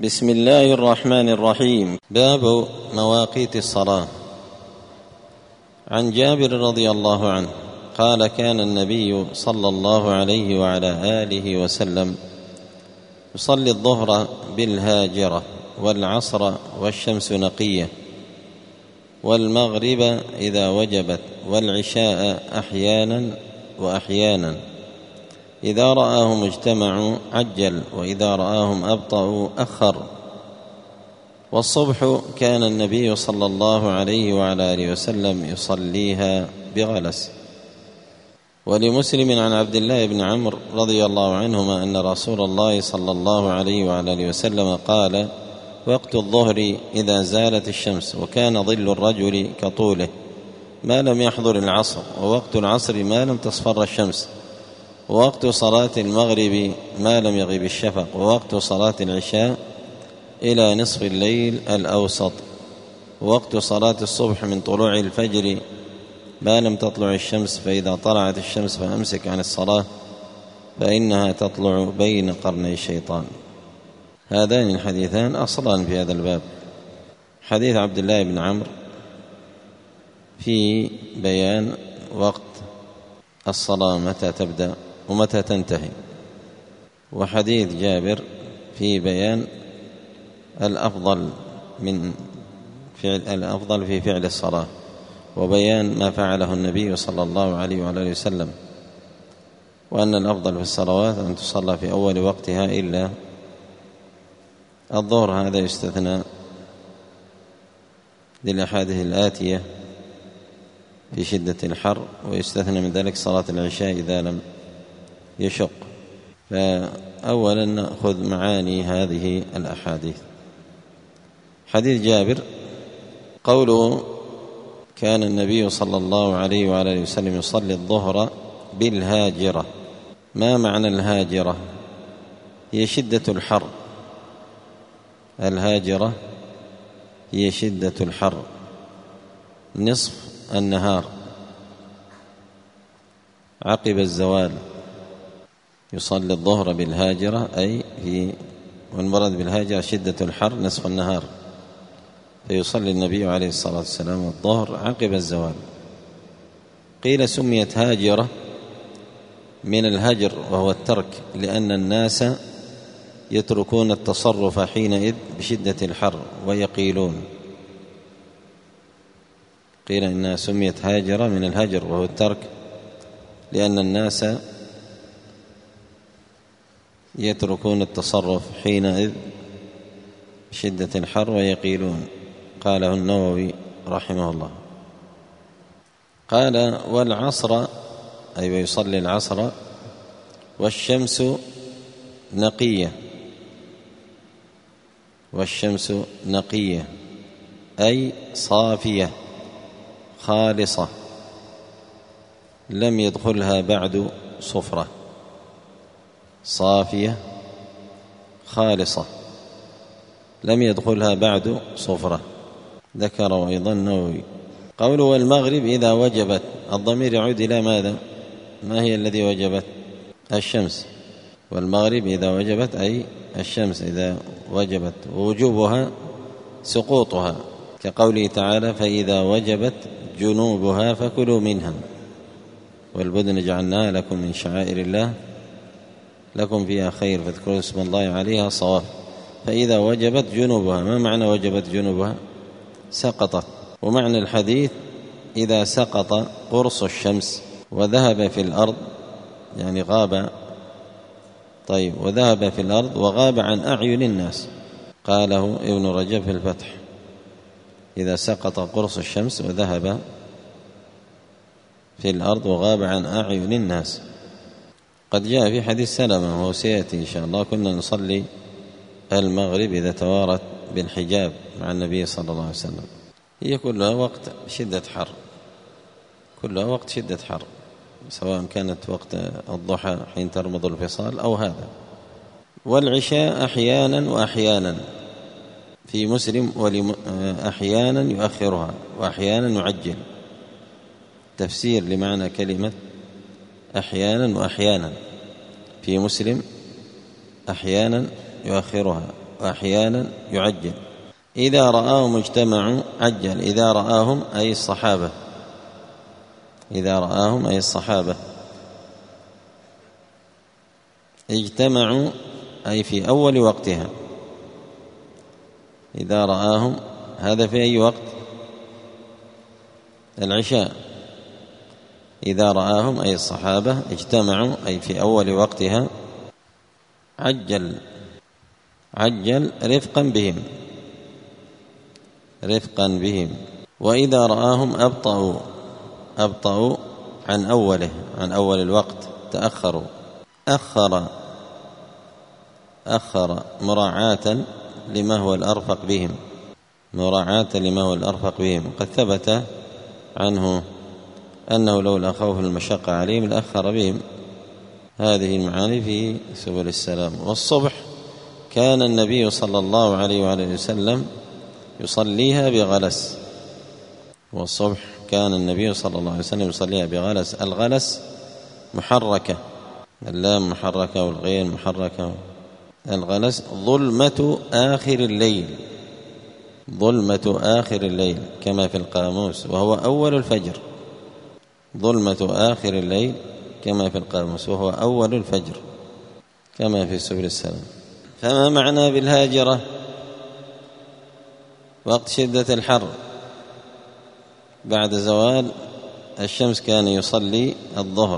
بسم الله الرحمن الرحيم. باب مواقيت الصلاة. عن جابر رضي الله عنه قال: كان النبي صلى الله عليه وعلى آله وسلم يصلي الظهر بالهاجرة والعصر والشمس نقية والمغرب إذا وجبت والعشاء أحيانا وأحيانا، إذا رآهم اجتمعوا عجل وإذا رآهم أبطأوا أخر. والصبح كان النبي صلى الله عليه وعلى آله وسلم يصليها بغلس. ولمسلم عن عبد الله بن عمرو رضي الله عنهما أن رسول الله صلى الله عليه وعلى آله وسلم قال: وقت الظهر إذا زالت الشمس، وكان ظل الرجل كطوله ما لم يحضر العصر، ووقت العصر ما لم تصفر الشمس، ووقت صلاة المغرب ما لم يغب الشفق، ووقت صلاة العشاء إلى نصف الليل الأوسط، ووقت صلاة الصبح من طلوع الفجر ما لم تطلع الشمس، فإذا طلعت الشمس فأمسك عن الصلاة فإنها تطلع بين قرني الشيطان. هذان الحديثان أصلان في هذا الباب. حديث عبد الله بن عمرو في بيان وقت الصلاة متى تبدأ ومتى تنتهي، وحديث جابر في بيان الأفضل في فعل الصلاة، وبيان ما فعله النبي صلى الله عليه وعلى آله وسلم، وأن الأفضل في الصلوات أن تصلى في أول وقتها إلا الظهر. هذا يستثنى للأحاديث الآتية في شدة الحر، ويستثنى من ذلك صلاة العشاء إذا لم يشق. فأولا نأخذ معاني هذه الأحاديث. حديث جابر قوله: كان النبي صلى الله عليه وعلى آله وسلم يصلي الظهر بالهاجرة. ما معنى الهاجرة؟ هي شدة الحر. الهاجرة هي شدة الحر، نصف النهار عقب الزوال يصلي الظهر بالهاجرة، أي والمراد بالهاجرة شدة الحر نصف النهار، فيصلي النبي عليه الصلاة والسلام الظهر عقب الزوال. قيل سميت هاجرة من الهجر وهو الترك، لأن الناس يتركون التصرف حينئذ بشدة الحر ويقيلون. قيل إنها سميت هاجرة من الهجر وهو الترك، لأن الناس يتركون التصرف حينئذ بشدة الحر ويقيلون. قاله النووي رحمه الله. قال: والعصر أي ويصلي العصر والشمس نقية. والشمس نقية أي صافية خالصة لم يدخلها بعد صفرة. صافية خالصة لم يدخلها بعد صفرة. ذكر أيضا النووي. قوله: والمغرب إذا وجبت، الضمير يعود إلى ماذا؟ ما هي الذي وجبت؟ الشمس. والمغرب إذا وجبت أي الشمس إذا وجبت، ووجوبها سقوطها، كقوله تعالى: فإذا وجبت جنوبها فكلوا منها، والبدن جعلناها لكم من شعائر الله لكم فيها خير فاذكروا اسم الله عليها صواف. فإذا وجبت جنوبها. ما معنى وجبت جنوبها؟ سقطت. ومعنى الحديث: إذا سقط قرص الشمس وذهب في الأرض، يعني غاب. طيب، وذهب في الأرض وغاب عن أعين الناس. قاله ابن رجب في الفتح: إذا سقط قرص الشمس وذهب في الأرض وغاب عن أعين الناس. قد جاء في حديث سلمة وهو سيأتي إن شاء الله: كنا نصلي المغرب إذا توارت بالحجاب مع النبي صلى الله عليه وسلم. هي كلها وقت شدة حر، كلها وقت شدة حر، سواء كانت وقت الضحى حين ترمض الفصال أو هذا. والعشاء أحيانا وأحيانا، في مسلم: أحيانا يؤخرها وأحيانا يعجل. تفسير لمعنى كلمة أحيانا وأحيانا. في مسلم: أحيانا يؤخرها وأحيانا يعجل. إذا رآهم اجتمعوا عجل. إذا رآهم أي الصحابة، إذا رآهم أي الصحابة. اجتمعوا أي في أول وقتها. إذا رآهم هذا في أي وقت؟ العشاء. إذا رآهم أي الصحابة اجتمعوا أي في أول وقتها عجل. عجل رفقا بهم، رفقا بهم. وإذا رآهم أبطأوا، أبطأوا عن أوله، عن أول الوقت، تأخروا. أخر مراعاة لما هو الأرفق بهم، مراعاة لما هو الأرفق بهم. قد ثبت عنه أنه لولا خوف المشقة عليهم لأخر بهم. هذه المعاني في سبل السلام. والصبح كان النبي صلى الله عليه وآله وسلم يصليها بغلس. والصبح كان النبي صلى الله عليه وسلم يصليها بغلس. الغلس محركة، اللام محركة والغين محركة. الغلس ظلمة آخر الليل، ظلمة آخر الليل كما في القاموس، وهو أول الفجر. ظلمة آخر الليل كما في القاموس وهو أول الفجر كما في سبل السلام. فما معنى بالهاجرة؟ وقت شدة الحر بعد زوال الشمس كان يصلي الظهر.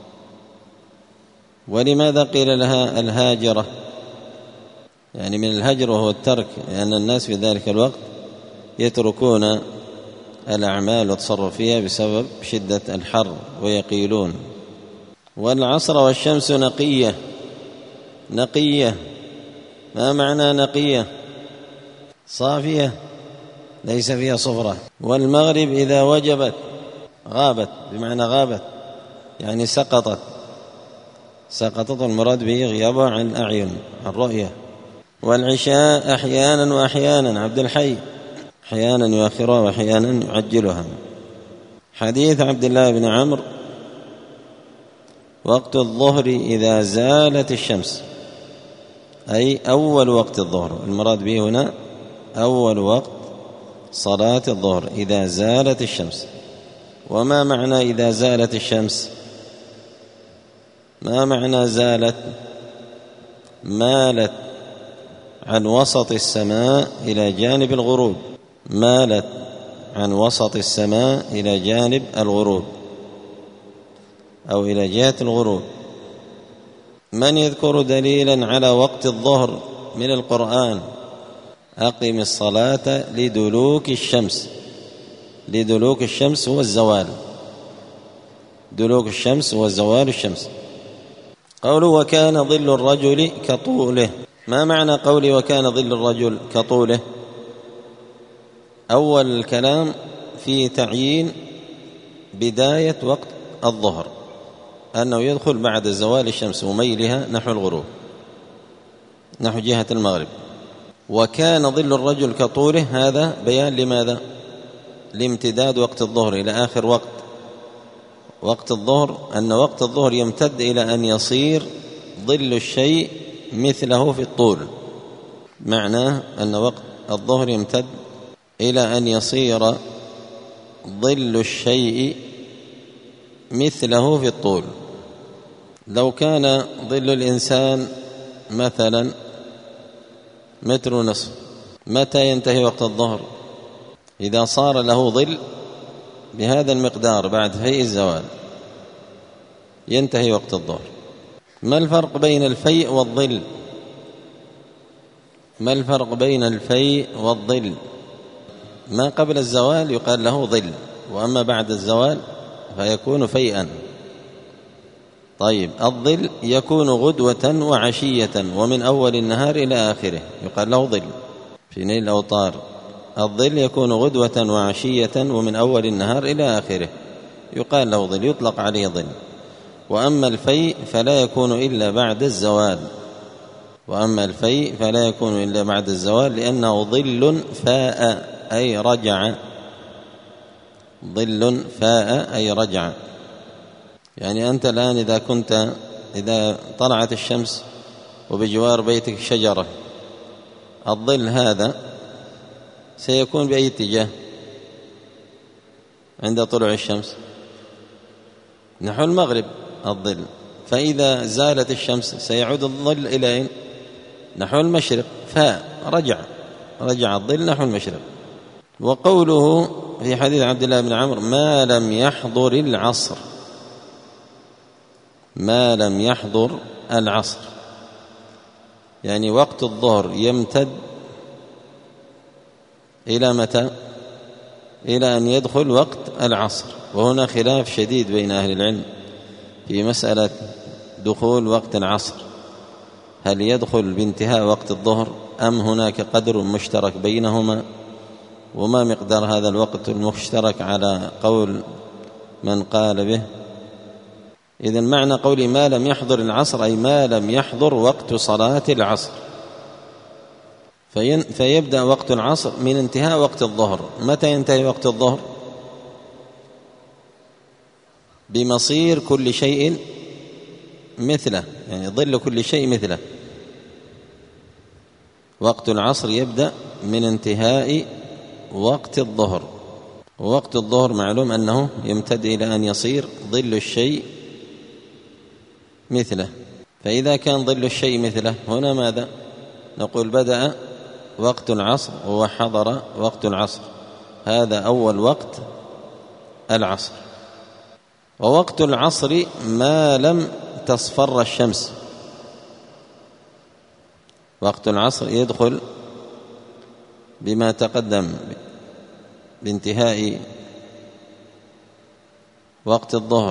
ولماذا قيل لها الهاجرة؟ يعني من الهجر وهو الترك، لأن الناس في ذلك الوقت يتركون الأعمال والتصرف فيها بسبب شدة الحر ويقيلون. والعصر والشمس نقية. نقية ما معنى نقية؟ صافية ليس فيها صفرة. والمغرب إذا وجبت غابت، بمعنى غابت يعني سقطت. سقطت المراد به غيابها عن الأعين، عن الرؤية. والعشاء أحيانا وأحيانا، عبد الحي، أحيانا يؤخرها وأحيانا يعجلها. حديث عبد الله بن عمرو وقت الظهر إذا زالت الشمس، أي أول وقت الظهر. المراد به هنا أول وقت صلاة الظهر إذا زالت الشمس. وما معنى إذا زالت الشمس؟ ما معنى زالت؟ مالت عن وسط السماء إلى جانب الغروب، مالت عن وسط السماء إلى جانب الغروب أو إلى جهة الغروب. من يذكر دليلا على وقت الظهر من القرآن؟ أقم الصلاة لدلوك الشمس. لدلوك الشمس هو الزوال، دلوك الشمس هو زوال الشمس. قوله وكان ظل الرجل كطوله. ما معنى قولي وكان ظل الرجل كطوله؟ أول الكلام في تعيين بداية وقت الظهر، أنه يدخل بعد زوال الشمس وميلها نحو الغروب، نحو جهة المغرب. وكان ظل الرجل كطوله، هذا بيان لماذا؟ لامتداد وقت الظهر إلى آخر وقت الظهر، أن وقت الظهر يمتد إلى أن يصير ظل الشيء مثله في الطول. معناه أن وقت الظهر يمتد إلى أن يصير ظل الشيء مثله في الطول. لو كان ظل الإنسان مثلا 1.5 متر، متى ينتهي وقت الظهر؟ إذا صار له ظل بهذا المقدار بعد فيء الزوال ينتهي وقت الظهر. ما الفرق بين الفيء والظل؟ ما الفرق بين الفيء والظل؟ ما قبل الزوال يقال له ظل، وأما بعد الزوال فيكون فيئا. طيب، الظل يكون غدوة وعشية ومن أول النهار إلى آخره، يقال له ظل في نيل الأوطار. الظل يكون غدوة وعشية ومن أول النهار إلى آخره، يقال له ظل، يطلق عليه ظل. وأما الفيء فلا يكون إلا بعد الزوال، وأما الفيء فلا يكون إلا بعد الزوال، لأنه ظل فاء أي رجع، ظل فاء أي رجع. يعني أنت الآن إذا طلعت الشمس وبجوار بيتك شجرة الظل هذا سيكون بأي اتجاه عند طلوع الشمس؟ نحو المغرب الظل. فإذا زالت الشمس سيعود الظل إلى أين؟ نحو المشرق، فرجع الظل نحو المشرق. وقوله في حديث عبد الله بن عمرو ما لم يحضر العصر، ما لم يحضر العصر، يعني وقت الظهر يمتد إلى متى؟ إلى أن يدخل وقت العصر. وهنا خلاف شديد بين أهل العلم في مسألة دخول وقت العصر، هل يدخل بانتهاء وقت الظهر أم هناك قدر مشترك بينهما؟ وما مقدار هذا الوقت المشترك على قول من قال به؟ إذن معنى قولي ما لم يحضر العصر أي ما لم يحضر وقت صلاة العصر، فيبدأ وقت العصر من انتهاء وقت الظهر. متى ينتهي وقت الظهر؟ بمصير كل شيء مثله، يعني ظل كل شيء مثله. وقت العصر يبدأ من انتهاء وقت الظهر، ووقت الظهر معلوم أنه يمتد إلى أن يصير ظل الشيء مثله. فإذا كان ظل الشيء مثله هنا ماذا نقول؟ بدأ وقت العصر وحضر وقت العصر، هذا أول وقت العصر. ووقت العصر ما لم تصفر الشمس، وقت العصر يدخل بما تقدم بانتهاء وقت الظهر،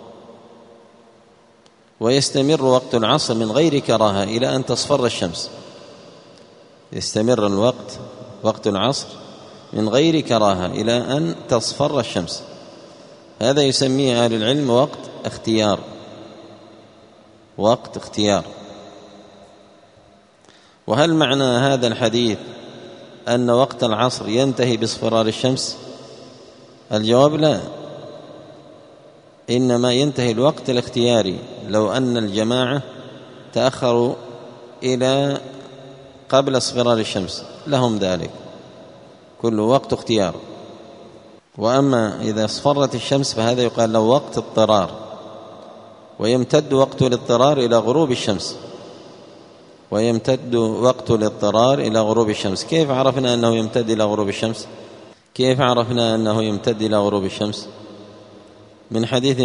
ويستمر وقت العصر من غير كراهة إلى أن تصفر الشمس. يستمر الوقت وقت العصر من غير كراهة إلى أن تصفر الشمس. هذا يسميه أهل العلم وقت اختيار، وقت اختيار. وهل معنى هذا الحديث أن وقت العصر ينتهي باصفرار الشمس؟ الجواب لا، إنما ينتهي الوقت الاختياري. لو أن الجماعة تأخروا إلى قبل اصفرار الشمس لهم ذلك، كل وقت اختيار. وأما إذا اصفرت الشمس فهذا يقال له وقت اضطرار، ويمتد وقت الاضطرار إلى غروب الشمس، ويمتد وقت الاضطرار إلى غروب الشمس. كيف عرفنا أنه يمتد إلى غروب الشمس؟ كيف عرفنا أنه يمتد إلى غروب الشمس؟ من حديث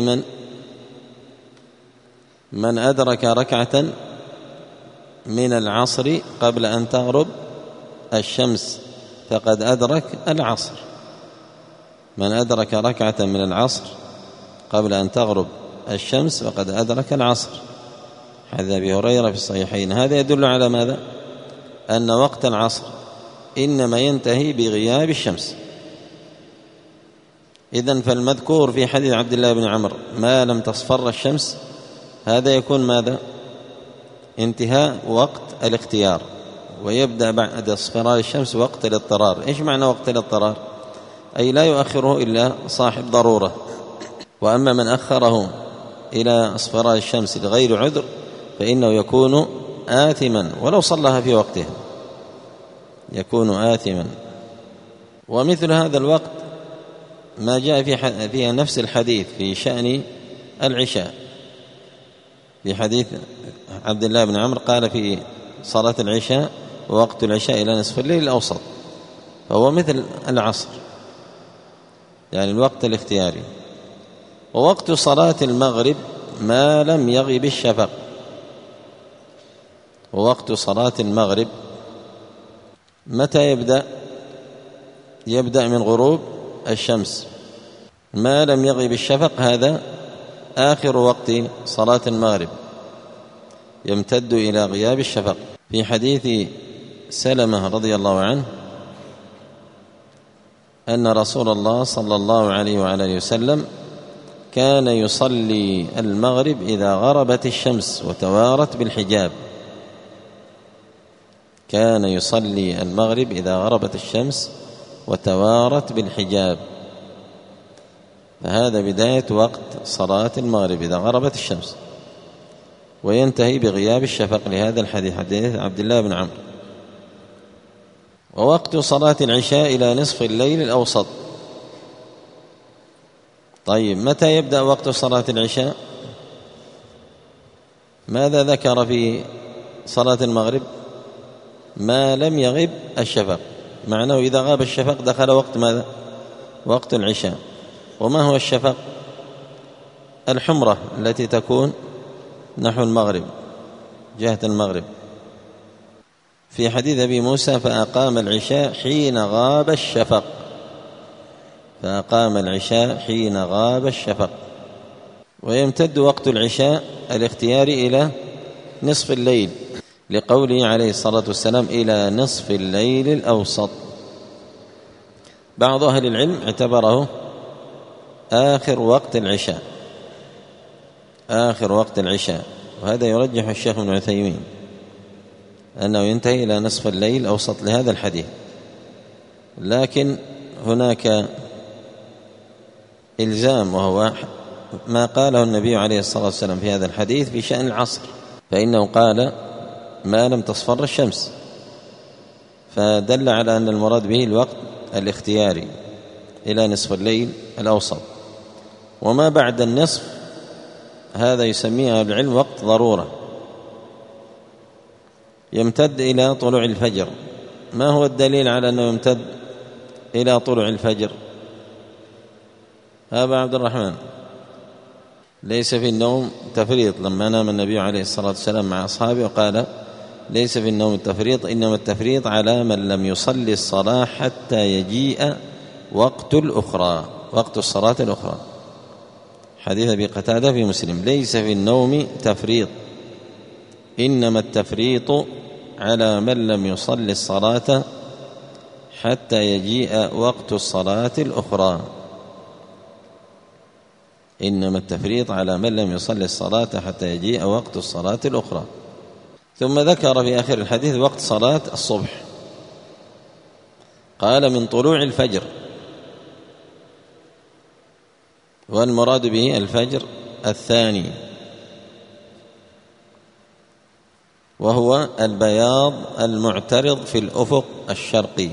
من أدرك ركعة من العصر قبل أن تغرب الشمس فقد أدرك العصر. من أدرك ركعة من العصر قبل أن تغرب الشمس فقد أدرك العصر، حديث أبي هريرة في الصحيحين. هذا يدل على ماذا؟ أن وقت العصر إنما ينتهي بغياب الشمس. إذن فالمذكور في حديث عبد الله بن عمرو ما لم تصفر الشمس، هذا يكون ماذا؟ انتهاء وقت الاختيار، ويبدأ بعد اصفرار الشمس وقت الاضطرار. إيش معنى وقت الاضطرار؟ أي لا يؤخره إلا صاحب ضرورة. وأما من أخره إلى اصفرار الشمس لغير عذر فإنه يكون آثما ولو صلىها في وقته، يكون آثما. ومثل هذا الوقت ما جاء في نفس الحديث في شأن العشاء. في حديث عبد الله بن عمرو قال في صلاة العشاء ووقت العشاء إلى نصف الليل الأوسط، فهو مثل العصر، يعني الوقت الاختياري. ووقت صلاة المغرب ما لم يغب الشفق، ووقت صلاة المغرب متى يبدأ؟ يبدأ من غروب الشمس. ما لم يغب الشفق هذا آخر وقت صلاة المغرب، يمتد إلى غياب الشفق. في حديث سلمة رضي الله عنه أن رسول الله صلى الله عليه وعلى وسلم كان يصلي المغرب إذا غربت الشمس وتوارت بالحجاب. كان يصلي المغرب إذا غربت الشمس وتوارت بالحجاب، فهذا بداية وقت صلاة المغرب إذا غربت الشمس، وينتهي بغياب الشفق لهذا الحديث، حديث عبد الله بن عمرو. ووقت صلاة العشاء إلى نصف الليل الأوسط. طيب متى يبدأ وقت صلاة العشاء؟ ماذا ذكر في صلاة المغرب؟ ما لم يغب الشفق، معناه إذا غاب الشفق دخل وقت ماذا؟ وقت العشاء. وما هو الشفق؟ الحمرة التي تكون نحو المغرب، جهة المغرب. في حديث أبي موسى فأقام العشاء حين غاب الشفق، فأقام العشاء حين غاب الشفق. ويمتد وقت العشاء الاختياري إلى نصف الليل، لقوله عليه الصلاة والسلام إلى نصف الليل الأوسط. بعض أهل العلم اعتبره آخر وقت العشاء، آخر وقت العشاء، وهذا يرجح الشيخ ابن عثيمين أنه ينتهي إلى نصف الليل الأوسط لهذا الحديث. لكن هناك إلزام، وهو ما قاله النبي عليه الصلاة والسلام في هذا الحديث في شأن العصر، فإنه قال ما لم تصفر الشمس، فدل على أن المراد به الوقت الاختياري إلى نصف الليل الأوسط. وما بعد النصف هذا يسميه العلم وقت ضرورة، يمتد إلى طلوع الفجر. ما هو الدليل على أنه يمتد إلى طلوع الفجر؟ أبا عبد الرحمن، ليس في النوم تفريط، لما نام النبي عليه الصلاة والسلام مع أصحابه وقال ليس في النوم التفريط، إنما التفريط على من لم يصلي الصلاة حتى يجيء وقت الأخرى، وقت الصلاة الأخرى. حديث أبي قتادة في مسلم ليس في النوم تفريط، إنما التفريط على من لم يصلي الصلاة حتى يجيء وقت الصلاة الأخرى. إنما التفريط على من لم يصلي الصلاة حتى يجيء وقت الصلاة الأخرى. ثم ذكر في آخر الحديث وقت صلاة الصبح، قال من طلوع الفجر، والمراد به الفجر الثاني، وهو البياض المعترض في الأفق الشرقي.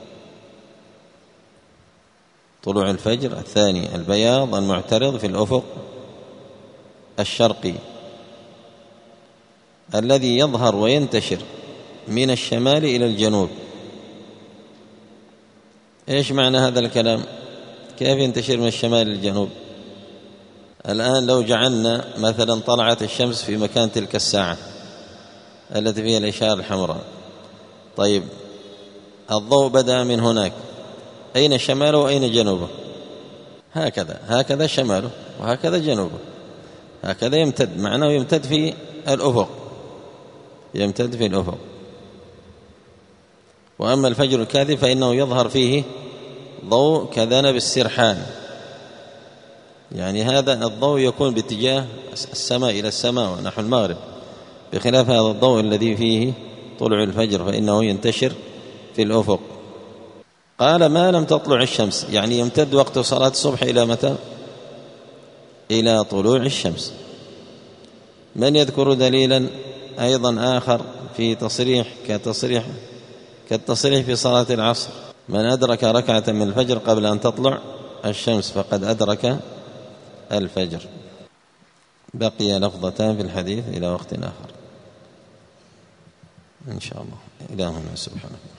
طلوع الفجر الثاني البياض المعترض في الأفق الشرقي الذي يظهر وينتشر من الشمال إلى الجنوب. إيش معنى هذا الكلام؟ كيف ينتشر من الشمال إلى الجنوب؟ الآن لو جعلنا مثلا طلعت الشمس في مكان تلك الساعة التي فيها الإشارة الحمراء، طيب الضوء بدأ من هناك، أين شماله وأين جنوبه؟ هكذا شماله وهكذا جنوبه، هكذا يمتد، معناه يمتد في الأفق، يمتد في الأفق. وأما الفجر الكاذب فإنه يظهر فيه ضوء كذنب السرحان، يعني هذا الضوء يكون باتجاه السماء إلى السماء ونحو المغرب، بخلاف هذا الضوء الذي فيه طلوع الفجر فإنه ينتشر في الأفق. قال ما لم تطلع الشمس، يعني يمتد وقت صلاة الصبح إلى متى؟ إلى طلوع الشمس. من يذكر دليلا أيضا آخر في تصريح كالتصريح في صلاة العصر؟ من أدرك ركعة من الفجر قبل أن تطلع الشمس فقد أدرك الفجر. بقي لفظتان في الحديث إلى وقت آخر إن شاء الله. إلهنا سبحانه.